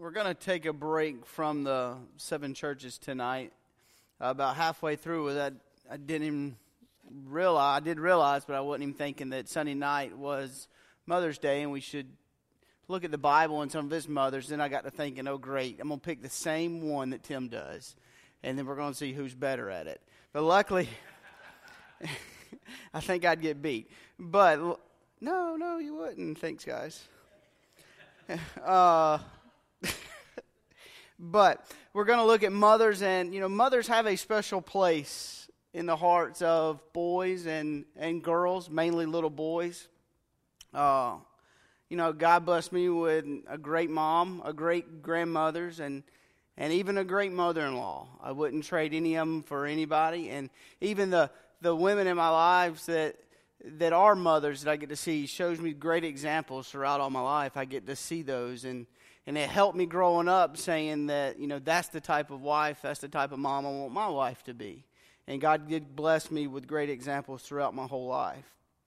We're going to take a break from the 7 churches tonight. About halfway through that, I did realize, but I wasn't even thinking that Sunday night was Mother's Day, and we should look at the Bible and some of his mothers. Then I got to thinking, oh, great, I'm going to pick the same one that Tim does, and then we're going to see who's better at it. But luckily, I think I'd get beat. But no, you wouldn't. Thanks, guys. But we're going to look at mothers, and mothers have a special place in the hearts of boys and girls, mainly little boys. God blessed me with a great mom, a great grandmothers, and even a great mother-in-law. I wouldn't trade any of them for anybody. And even the women in my lives that are mothers that I get to see shows me great examples throughout all my life. I get to see those, and it helped me growing up saying that, that's the type of wife, that's the type of mom I want my wife to be. And God did bless me with great examples throughout my whole life.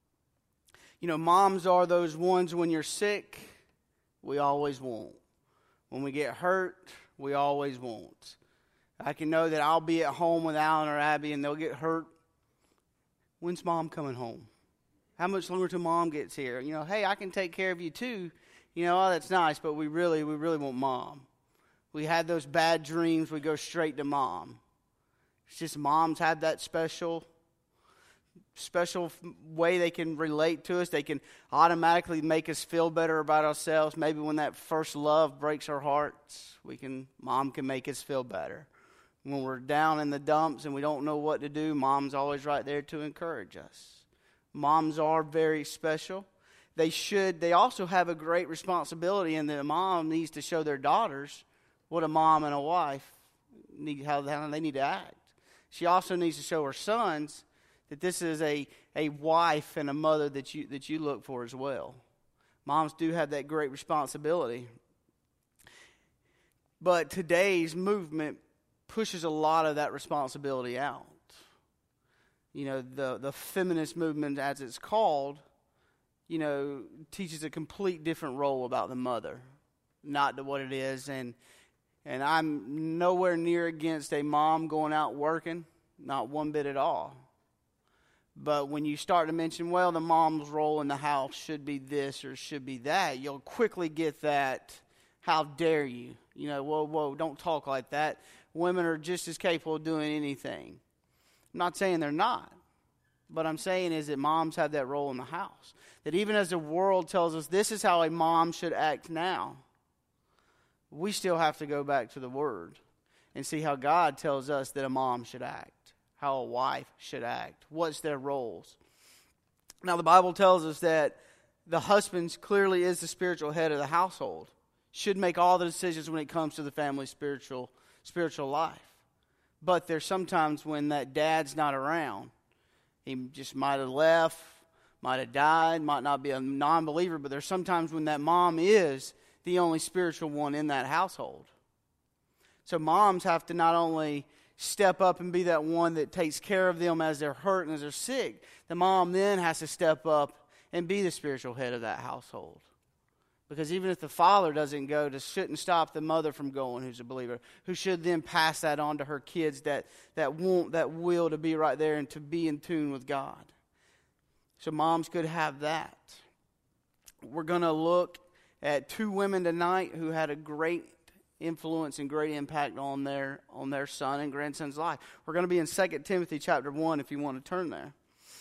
Moms are those ones when you're sick, we always want. When we get hurt, we always want. I can know that I'll be at home with Alan or Abby and they'll get hurt. When's Mom coming home? How much longer till Mom gets here? Hey, I can take care of you too. That's nice, but we really want Mom. We had those bad dreams, we go straight to Mom. It's just moms have that special way they can relate to us. They can automatically make us feel better about ourselves. Maybe when that first love breaks our hearts, Mom can make us feel better. When we're down in the dumps and we don't know what to do, Mom's always right there to encourage us. Moms are very special. They also have a great responsibility, and the mom needs to show their daughters what a mom and a wife how they need to act. She also needs to show her sons that this is a wife and a mother that you look for as well. Moms do have that great responsibility. But today's movement pushes a lot of that responsibility out. The feminist movement, as it's called, teaches a complete different role about the mother, not to what it is. And I'm nowhere near against a mom going out working, not one bit at all. But when you start to mention, well, the mom's role in the house should be this or should be that, you'll quickly get that, how dare you? Whoa, don't talk like that. Women are just as capable of doing anything. I'm not saying they're not. But I'm saying is that moms have that role in the house. That even as the world tells us this is how a mom should act now, we still have to go back to the Word and see how God tells us that a mom should act, how a wife should act, what's their roles. Now the Bible tells us that the husband clearly is the spiritual head of the household, should make all the decisions when it comes to the family's spiritual life. But there's sometimes when that dad's not around. He just might have left, might have died, might not be a non-believer, but there's sometimes when that mom is the only spiritual one in that household. So moms have to not only step up and be that one that takes care of them as they're hurt and as they're sick, the mom then has to step up and be the spiritual head of that household. Because even if the father doesn't go, this shouldn't stop the mother from going who's a believer, who should then pass that on to her kids that want that will to be right there and to be in tune with God. So moms could have that. We're going to look at 2 women tonight who had a great influence and great impact on their son and grandson's life. We're going to be in 2 Timothy chapter 1 if you want to turn there.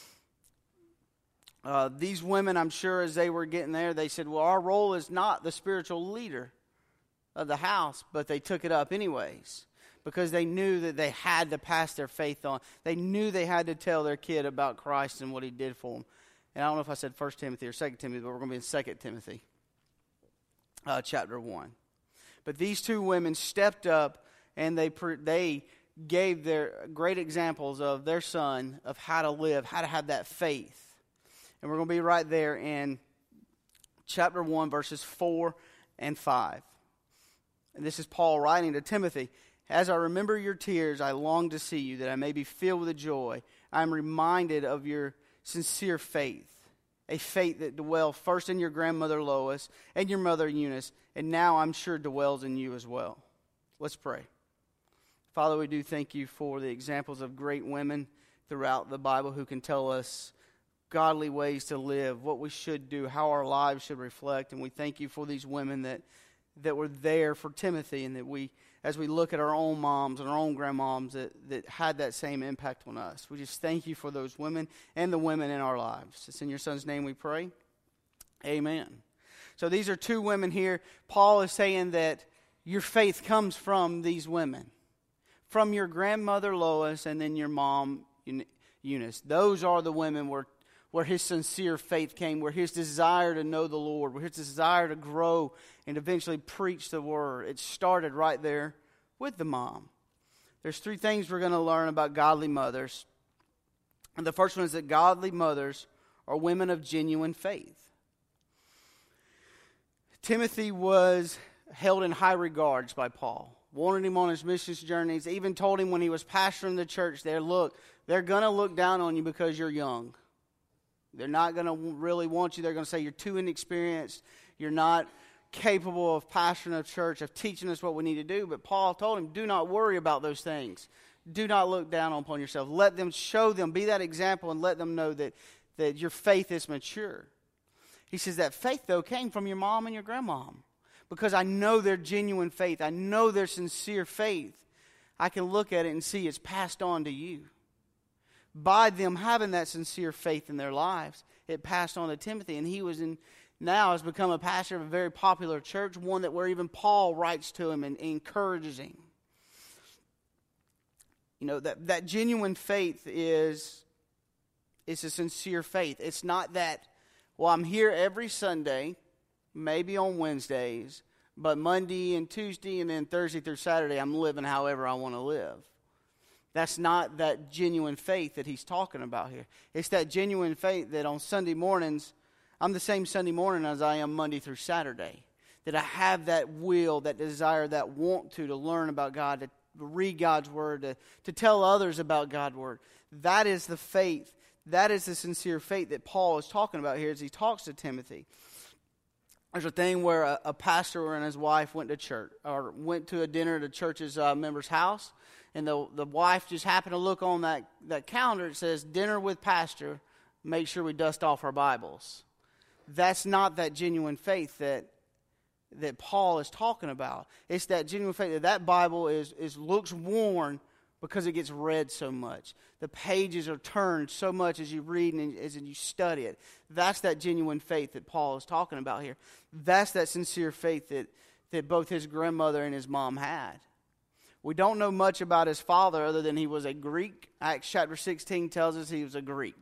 These women, I'm sure as they were getting there, they said, well, our role is not the spiritual leader of the house, but they took it up anyways because they knew that they had to pass their faith on. They knew they had to tell their kid about Christ and what he did for them. And I don't know if I said 1 Timothy or 2 Timothy, but we're going to be in 2 Timothy chapter 1. But these 2 women stepped up and they gave their great examples of their son, of how to live, how to have that faith. And we're going to be right there in chapter 1, verses 4 and 5. And this is Paul writing to Timothy. As I remember your tears, I long to see you, that I may be filled with joy. I am reminded of your sincere faith, a faith that dwells first in your grandmother Lois and your mother Eunice, and now I'm sure dwells in you as well. Let's pray. Father, we do thank you for the examples of great women throughout the Bible who can tell us godly ways to live, what we should do, how our lives should reflect. And we thank you for these women that were there for Timothy, and that we, as we look at our own moms and our own grandmoms, that had that same impact on us. We just thank you for those women and the women in our lives. It's in your Son's name we pray. Amen. So these are two women here. Paul is saying that your faith comes from these women, from your grandmother Lois and then your mom Eunice. Those are the women where his sincere faith came, where his desire to know the Lord, where his desire to grow and eventually preach the word. It started right there with the mom. There's three things we're going to learn about godly mothers. And the first one is that godly mothers are women of genuine faith. Timothy was held in high regards by Paul. Wanted him on his missions journeys. Even told him when he was pastoring the church there, look, they're going to look down on you because you're young. They're not going to really want you. They're going to say you're too inexperienced. You're not capable of pastoring a church, of teaching us what we need to do. But Paul told him, do not worry about those things. Do not look down upon yourself. Let them, show them, be that example, and let them know that your faith is mature. He says that faith, though, came from your mom and your grandmom. Because I know their genuine faith. I know their sincere faith. I can look at it and see it's passed on to you. By them having that sincere faith in their lives, it passed on to Timothy. And he now has become a pastor of a very popular church, one where even Paul writes to him and encourages him. You know, that genuine faith is a sincere faith. It's not that, well, I'm here every Sunday, maybe on Wednesdays, but Monday and Tuesday and then Thursday through Saturday, I'm living however I want to live. That's not that genuine faith that he's talking about here. It's that genuine faith that on Sunday mornings, I'm the same Sunday morning as I am Monday through Saturday. That I have that will, that desire, that want to learn about God, to read God's Word, to tell others about God's Word. That is the faith. That is the sincere faith that Paul is talking about here as he talks to Timothy. There's a thing where a pastor and his wife went to church, or went to a dinner at a church's member's house, and the wife just happened to look on that calendar. It says, dinner with pastor, make sure we dust off our Bibles. That's not that genuine faith that Paul is talking about. It's that genuine faith that Bible looks worn because it gets read so much. The pages are turned so much as you read and as you study it. That's that genuine faith that Paul is talking about here. That's that sincere faith that both his grandmother and his mom had. We don't know much about his father other than he was a Greek. Acts chapter 16 tells us he was a Greek.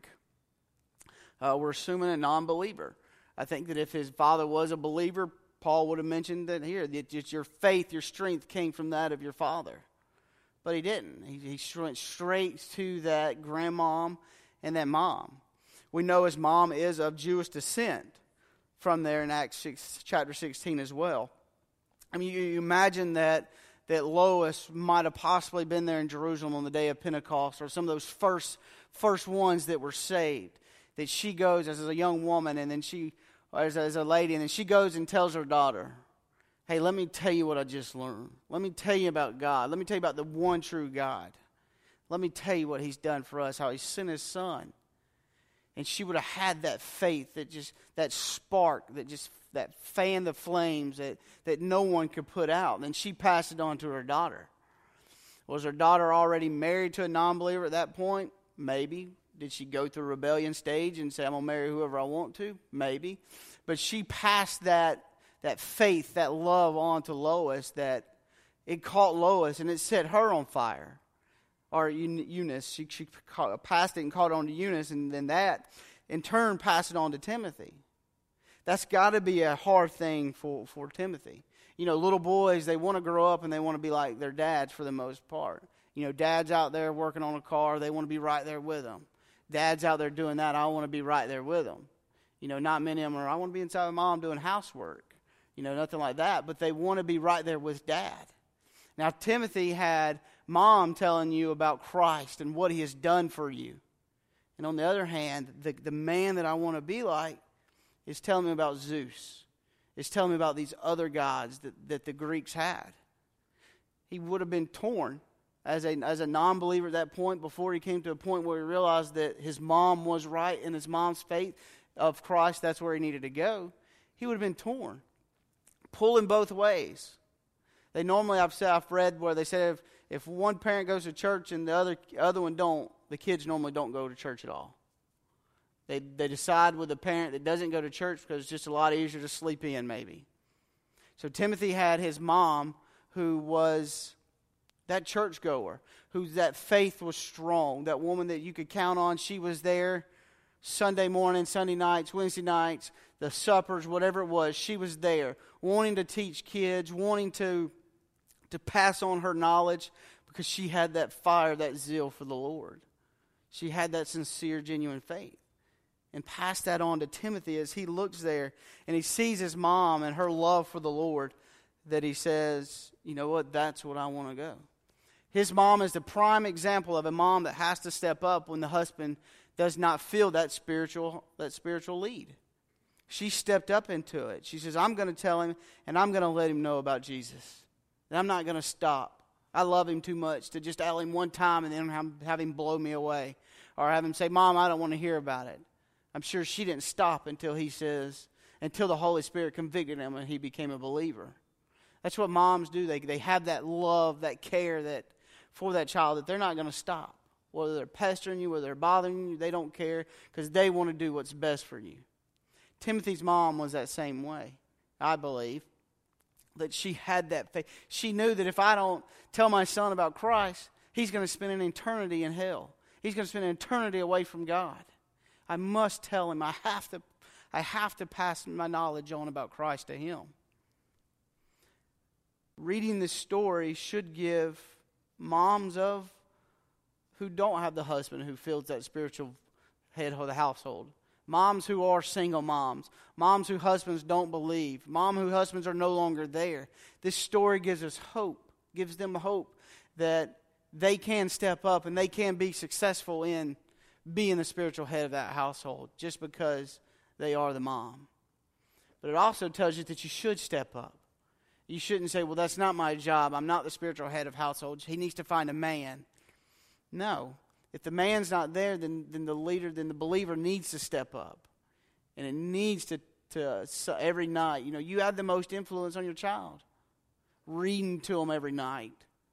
We're assuming a non-believer. I think that if his father was a believer, Paul would have mentioned that here, that your faith, your strength came from that of your father. But he didn't. He went straight to that grandmom and that mom. We know his mom is of Jewish descent from there in Acts chapter 16 as well. I mean, you imagine that Lois might have possibly been there in Jerusalem on the day of Pentecost, or some of those first ones that were saved. That she goes as a young woman, and then as a lady, and then she goes and tells her daughter, hey, let me tell you what I just learned. Let me tell you about God. Let me tell you about the one true God. Let me tell you what he's done for us, how he sent his son. And she would have had that faith, that spark, that fanned the flames that no one could put out. And she passed it on to her daughter. Was her daughter already married to a non-believer at that point? Maybe. Did she go through a rebellion stage and say, I'm going to marry whoever I want to? Maybe. But she passed that faith, that love on to Lois, that it caught Lois and it set her on fire. Or Eunice, she passed it and caught it on to Eunice, and then that, in turn, passed it on to Timothy. That's got to be a hard thing for Timothy. You know, little boys, they want to grow up and they want to be like their dads for the most part. You know, dad's out there working on a car, they want to be right there with them. Dad's out there doing that, I want to be right there with them. You know, not many of them are, I want to be inside with mom doing housework. You know, nothing like that, but they want to be right there with dad. Now, Timothy had mom telling you about Christ and what he has done for you. And on the other hand, the man that I want to be like is telling me about Zeus. It's telling me about these other gods that the Greeks had. He would have been torn as a non-believer at that point, before he came to a point where he realized that his mom was right and his mom's faith of Christ, that's where he needed to go. He would have been torn, pulling both ways. They normally, I've read where they said if one parent goes to church and the other one don't, the kids normally don't go to church at all. They decide with the parent that doesn't go to church because it's just a lot easier to sleep in, maybe. So Timothy had his mom, who was that churchgoer, that faith was strong, that woman that you could count on. She was there Sunday morning, Sunday nights, Wednesday nights, the suppers, whatever it was. She was there, wanting to teach kids, wanting to pass on her knowledge, because she had that fire, that zeal for the Lord. She had that sincere, genuine faith. And passed that on to Timothy as he looks there and he sees his mom and her love for the Lord, that he says, you know what, that's what I want to go. His mom is the prime example of a mom that has to step up when the husband does not feel that spiritual lead. She stepped up into it. She says, I'm going to tell him and I'm going to let him know about Jesus. And I'm not going to stop. I love him too much to just tell him one time and then have him blow me away. Or have him say, Mom, I don't want to hear about it. I'm sure she didn't stop until the Holy Spirit convicted him and he became a believer. That's what moms do. They have that love, that care for that child, that they're not going to stop. Whether they're pestering you, whether they're bothering you, they don't care, because they want to do what's best for you. Timothy's mom was that same way, I believe, that she had that faith. She knew that if I don't tell my son about Christ, he's going to spend an eternity in hell. He's going to spend an eternity away from God. I must tell him. I have to pass my knowledge on about Christ to him. Reading this story should give moms who don't have the husband who fills that spiritual head of the household, moms who are single moms whose husbands don't believe, whose husbands are no longer there. This story gives them hope that they can step up and they can be successful in being the spiritual head of that household just because they are the mom. But it also tells you that you should step up. You shouldn't say, well, that's not my job. I'm not the spiritual head of households. He needs to find a man. No. If the man's not there, then the believer needs to step up. And it needs to every night. You have the most influence on your child. Reading to them every night.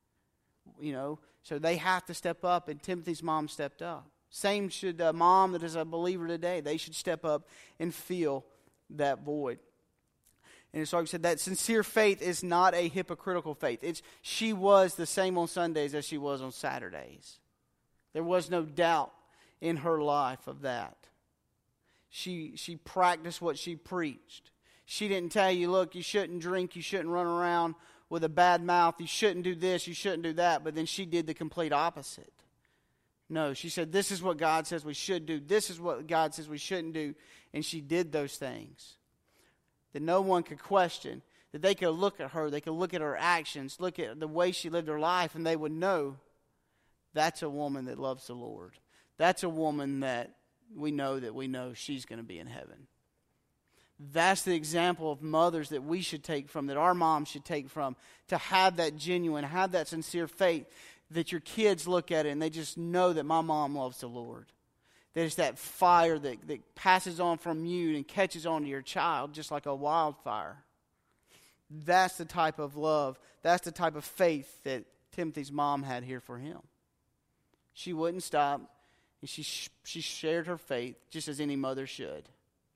So they have to step up, and Timothy's mom stepped up. Same should a mom that is a believer today. They should step up and fill that void. And it's like I said, that sincere faith is not a hypocritical faith. She was the same on Sundays as she was on Saturdays. There was no doubt in her life of that. She practiced what she preached. She didn't tell you, look, you shouldn't drink, you shouldn't run around with a bad mouth, you shouldn't do this, you shouldn't do that, but then she did the complete opposite. No, she said, this is what God says we should do. This is what God says we shouldn't do. And she did those things that no one could question, that they could look at her, they could look at her actions, look at the way she lived her life, and they would know that's a woman that loves the Lord. That's a woman that we know she's going to be in heaven. That's the example of mothers that we should take from, that our moms should take from, to have that genuine, have that sincere faith, that your kids look at it and they just know that my mom loves the Lord. There's that fire that passes on from you and catches on to your child just like a wildfire. That's the type of love, that's the type of faith that Timothy's mom had here for him. She wouldn't stop, and she shared her faith just as any mother should.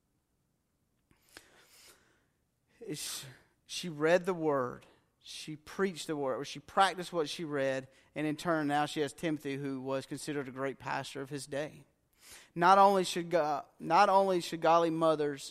She read the Word. She preached the Word, or she practiced what she read, and in turn now she has Timothy, who was considered a great pastor of his day. Not only should godly mothers,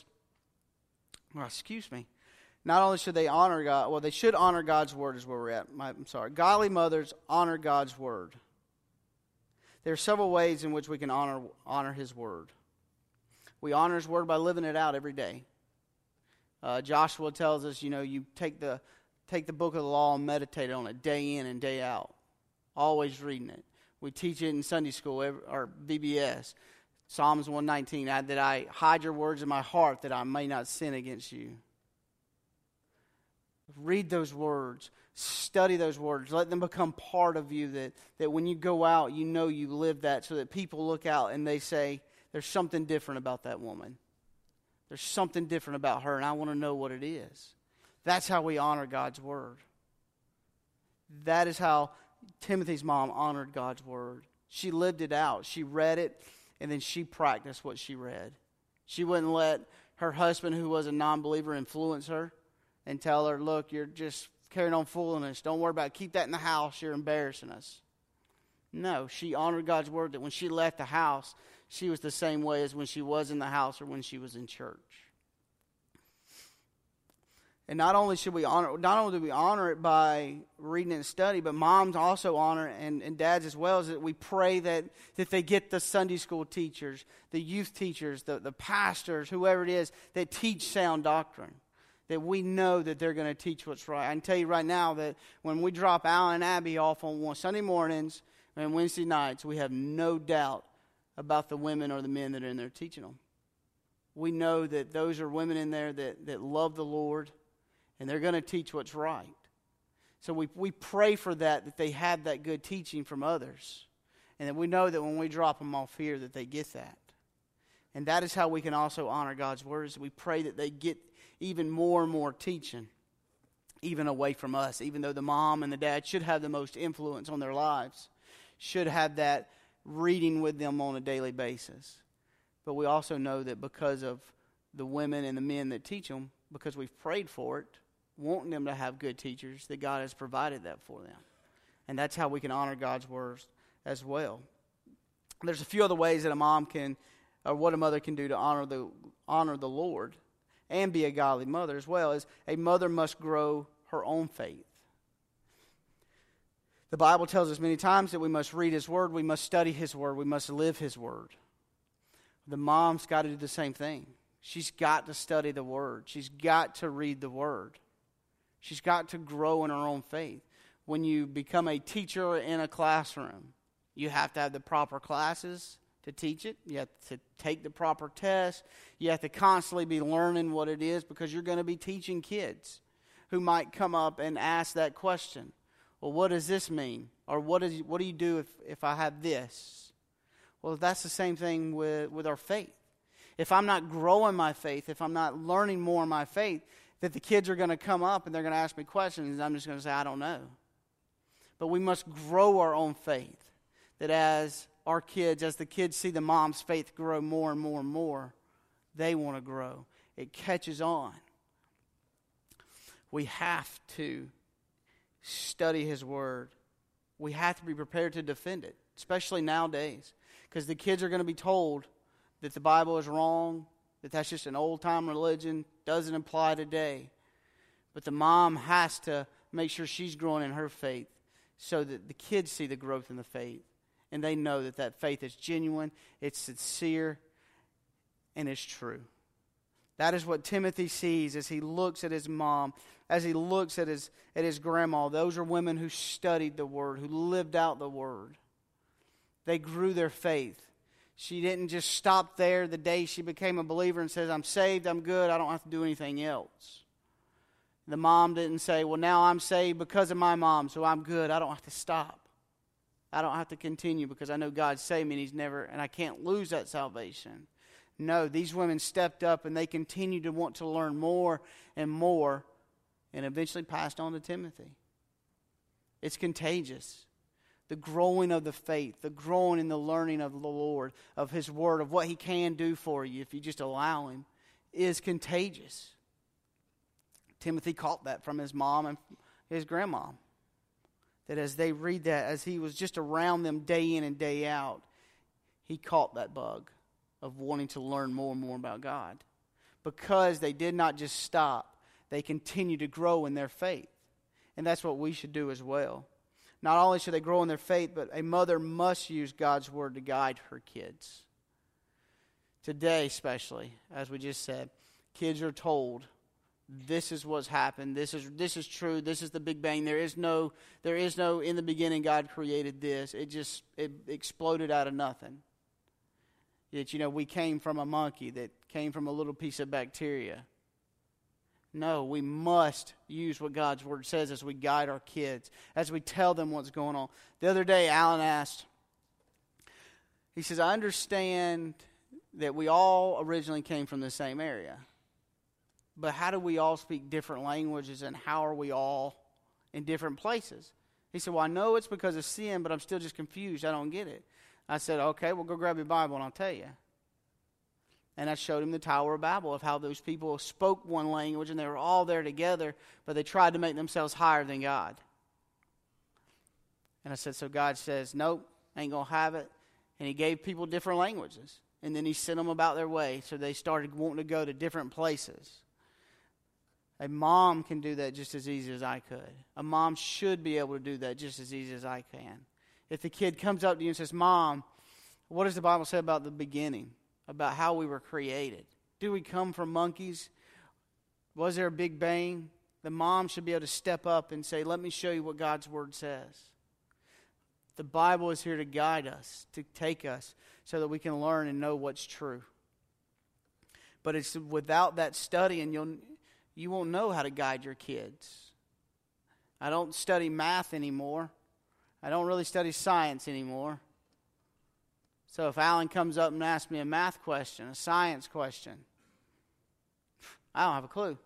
not only should they honor God, well, they should honor God's Word is where we're at. Godly mothers honor God's Word. There are several ways in which we can honor His Word. We honor His Word by living it out every day. Joshua tells us, you take the book of the law and meditate on it day in and day out. Always reading it. We teach it in Sunday school or VBS. Psalms 119, that I hide your words in my heart that I may not sin against you. Read those words. Study those words. Let them become part of you, that when you go out, you know you live that, so that people look out and they say, there's something different about that woman. There's something different about her, and I want to know what it is. That's how we honor God's word. That is how Timothy's mom honored God's word. She lived it out. She read it, and then she practiced what she read. She wouldn't let her husband, who was a non-believer, influence her and tell her, look, you're just carrying on fooling us. Don't worry about it. Keep that in the house. You're embarrassing us. No, she honored God's word, that when she left the house, she was the same way as when she was in the house or when she was in church. And not only do we honor it by reading and study, but moms also honor it, and dads as well, is that we pray that they get the Sunday school teachers, the youth teachers, the pastors, whoever it is, that teach sound doctrine. That we know that they're going to teach what's right. I can tell you right now that when we drop Alan and Abby off on Sunday mornings and Wednesday nights, we have no doubt about the women or the men that are in there teaching them. We know that those are women in there that love the Lord, and they're going to teach what's right. So we pray for that they have that good teaching from others. And that we know that when we drop them off here, that they get that. And that is how we can also honor God's words. We pray that they get even more and more teaching, even away from us. Even though the mom and the dad should have the most influence on their lives, should have that reading with them on a daily basis. But we also know that because of the women and the men that teach them, because we've prayed for it, wanting them to have good teachers, that God has provided that for them. And that's how we can honor God's words as well. There's a few other ways that a mom can, or what a mother can do to honor the Lord and be a godly mother as well. Is a mother must grow her own faith. The Bible tells us many times that we must read His Word, we must study His Word, we must live His Word. The mom's got to do the same thing. She's got to study the Word. She's got to read the Word. She's got to grow in her own faith. When you become a teacher in a classroom, you have to have the proper classes to teach it. You have to take the proper tests. You have to constantly be learning what it is, because you're going to be teaching kids who might come up and ask that question. Well, what does this mean? Or what do you do if I have this? Well, that's the same thing with our faith. If I'm not growing my faith, if I'm not learning more in my faith, that the kids are going to come up and they're going to ask me questions, and I'm just going to say, I don't know. But we must grow our own faith. That as the kids see the mom's faith grow more and more and more, they want to grow. It catches on. We have to study His Word. We have to be prepared to defend it, especially nowadays, because the kids are going to be told that the Bible is wrong, that that's just an old-time religion, doesn't apply today. But the mom has to make sure she's growing in her faith so that the kids see the growth in the faith. And they know that that faith is genuine, it's sincere, and it's true. That is what Timothy sees as he looks at his mom, as he looks at his grandma. Those are women who studied the Word, who lived out the Word. They grew their faith. She didn't just stop there the day she became a believer and says, I'm saved, I'm good, I don't have to do anything else. The mom didn't say, well, now I'm saved because of my mom, so I'm good, I don't have to stop. I don't have to continue because I know God saved me and I can't lose that salvation. No, these women stepped up and they continued to want to learn more and more, and eventually passed on to Timothy. It's contagious. The growing of the faith, the growing in the learning of the Lord, of His Word, of what He can do for you if you just allow Him, is contagious. Timothy caught that from his mom and his grandma. That as they read that, as he was just around them day in and day out, he caught that bug of wanting to learn more and more about God. Because they did not just stop, they continued to grow in their faith. And that's what we should do as well. Not only should they grow in their faith, but a mother must use God's Word to guide her kids. Today especially, as we just said, kids are told, this is what's happened, this is true, this is the Big Bang, there is no in the beginning God created this. It exploded out of nothing. that, we came from a monkey, that came from a little piece of bacteria. No, we must use what God's Word says as we guide our kids, as we tell them what's going on. The other day, Alan asked, he says, I understand that we all originally came from the same area, but how do we all speak different languages, and how are we all in different places? He said, well, I know it's because of sin, but I'm still just confused. I don't get it. I said, okay, well, go grab your Bible and I'll tell you. And I showed him the Tower of Babel, of how those people spoke one language and they were all there together, but they tried to make themselves higher than God. And I said, so God says, nope, ain't going to have it. And he gave people different languages. And then he sent them about their way, so they started wanting to go to different places. A mom can do that just as easy as I could. A mom should be able to do that just as easy as I can. If the kid comes up to you and says, Mom, what does the Bible say about the beginning? About how we were created? Do we come from monkeys? Was there a big bang? The mom should be able to step up and say, let me show you what God's Word says. The Bible is here to guide us, to take us, so that we can learn and know what's true. But it's without that study, and you won't know how to guide your kids. I don't study math anymore. I don't really study science anymore. So if Alan comes up and asks me a math question, a science question, I don't have a clue.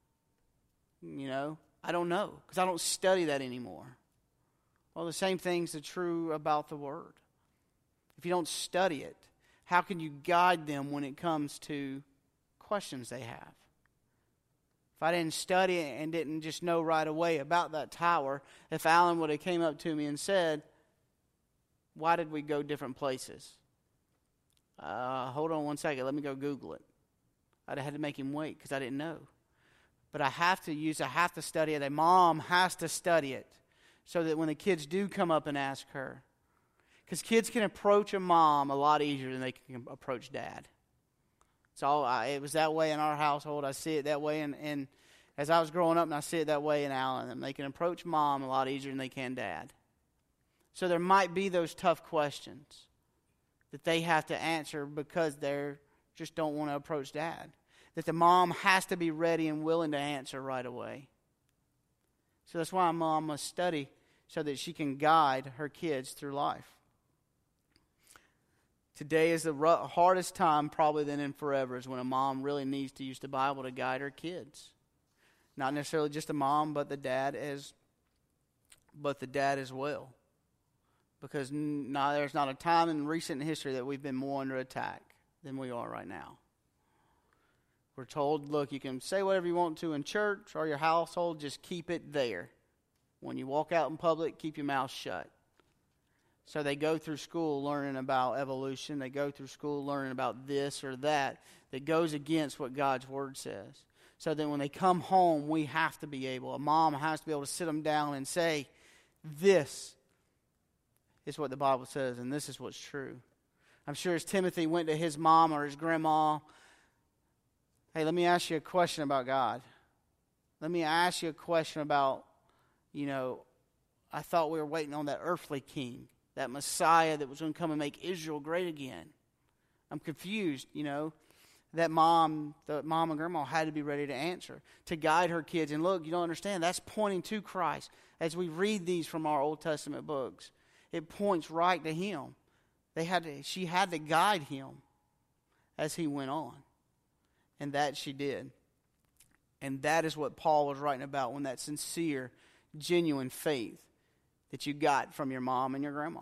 I don't know, because I don't study that anymore. Well, the same things are true about the Word. If you don't study it, how can you guide them when it comes to questions they have? If I didn't study it and didn't just know right away about that tower, if Alan would have came up to me and said, why did we go different places? Hold on one second, let me go Google it. I'd have had to make him wait because I didn't know. But I have to study it. A mom has to study it so that when the kids do come up and ask her, because kids can approach a mom a lot easier than they can approach dad. It was that way in our household. I see it that way, and as I was growing up, and I see it that way in Alan. And they can approach mom a lot easier than they can dad. So there might be those tough questions that they have to answer because they just don't want to approach dad. That the mom has to be ready and willing to answer right away. So that's why a mom must study so that she can guide her kids through life. Today is the hardest time probably than in forever, is when a mom really needs to use the Bible to guide her kids. Not necessarily just a mom, but the dad as well. Because there's not a time in recent history that we've been more under attack than we are right now. We're told, look, you can say whatever you want to in church or your household, just keep it there. When you walk out in public, keep your mouth shut. So they go through school learning about evolution. They go through school learning about this or that goes against what God's Word says. So then when they come home, a mom has to be able to sit them down and say, this is what the Bible says, and this is what's true. I'm sure as Timothy went to his mom or his grandma, hey, let me ask you a question about God. Let me ask you a question about, I thought we were waiting on that earthly king, that Messiah that was going to come and make Israel great again. I'm confused, That mom and grandma had to be ready to answer, to guide her kids. And look, you don't understand, that's pointing to Christ. As we read these from our Old Testament books, it points right to Him. She had to guide him as he went on. And that she did. And that is what Paul was writing about, when that sincere, genuine faith that you got from your mom and your grandma.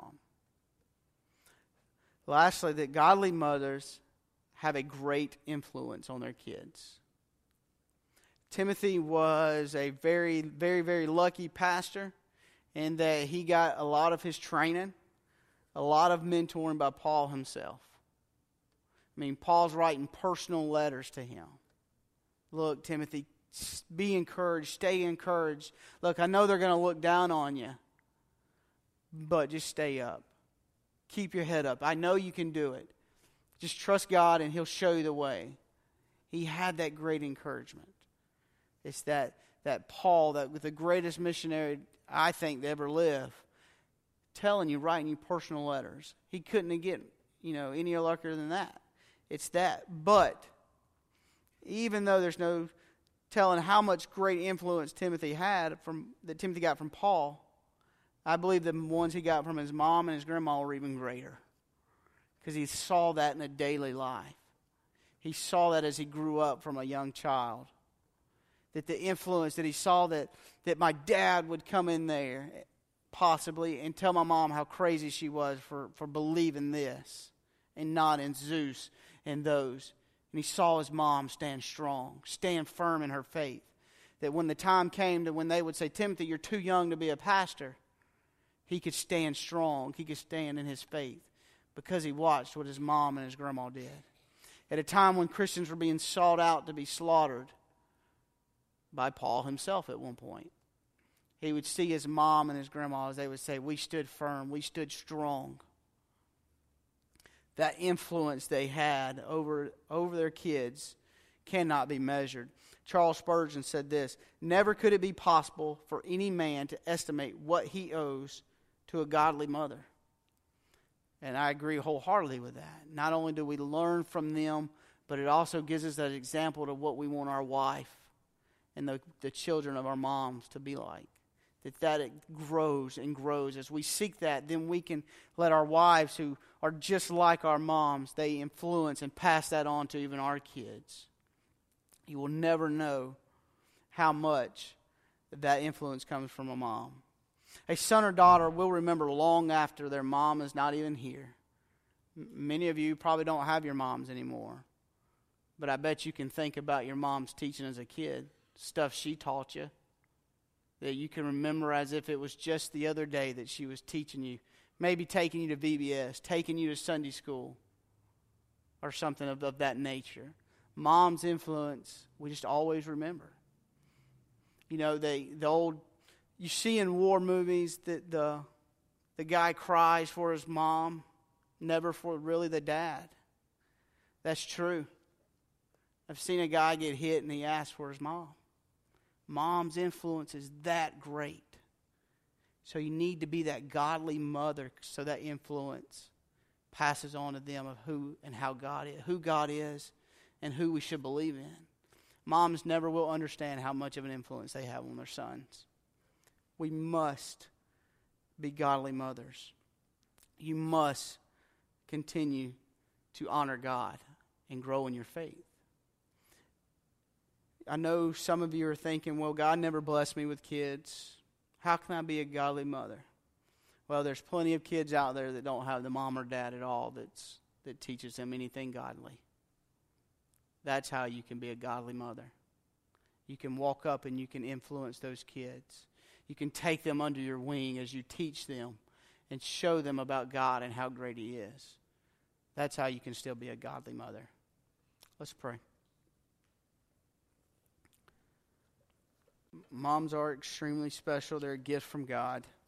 Lastly, that godly mothers have a great influence on their kids. Timothy was a very, very, very lucky pastor in that he got a lot of his training, a lot of mentoring by Paul himself. Paul's writing personal letters to him. Look, Timothy, be encouraged, stay encouraged. Look, I know they're going to look down on you, but just stay up. Keep your head up. I know you can do it. Just trust God and He'll show you the way. He had that great encouragement. It's that Paul, that the greatest missionary I think to ever live, telling you, writing you personal letters. He couldn't get, any luckier than that. It's that. But even though there's no telling how much great influence Timothy got from Paul, I believe the ones he got from his mom and his grandma were even greater, because he saw that in a daily life. He saw that as he grew up from a young child. That the influence that he saw that my dad would come in there possibly and tell my mom how crazy she was for believing this and not in Zeus and those. And he saw his mom stand strong, stand firm in her faith. That when the time came to when they would say, Timothy, you're too young to be a pastor, he could stand strong. He could stand in his faith because he watched what his mom and his grandma did. At a time when Christians were being sought out to be slaughtered by Paul himself at one point. He would see his mom and his grandma, as they would say, we stood firm, we stood strong. That influence they had over their kids cannot be measured. Charles Spurgeon said this, never could it be possible for any man to estimate what he owes to a godly mother. And I agree wholeheartedly with that. Not only do we learn from them, but it also gives us that example to what we want our wife and the children of our moms to be like. That it grows and grows. As we seek that, then we can let our wives, who are just like our moms, they influence and pass that on to even our kids. You will never know how much that influence comes from a mom. A son or daughter will remember long after their mom is not even here. Many of you probably don't have your moms anymore. But I bet you can think about your mom's teaching as a kid. Stuff she taught you. That you can remember as if it was just the other day that she was teaching you. Maybe taking you to VBS, taking you to Sunday school. Or something of that nature. Mom's influence, we just always remember. The old... You see in war movies that the guy cries for his mom, never for really the dad. That's true. I've seen a guy get hit and he asks for his mom. Mom's influence is that great. So you need to be that godly mother so that influence passes on to them of who and how God is and who we should believe in. Moms never will understand how much of an influence they have on their sons. We must be godly mothers. You must continue to honor God and grow in your faith. I know some of you are thinking, well, God never blessed me with kids. How can I be a godly mother? Well, there's plenty of kids out there that don't have the mom or dad at all that teaches them anything godly. That's how you can be a godly mother. You can walk up and you can influence those kids. You can take them under your wing as you teach them and show them about God and how great He is. That's how you can still be a godly mother. Let's pray. Moms are extremely special. They're a gift from God.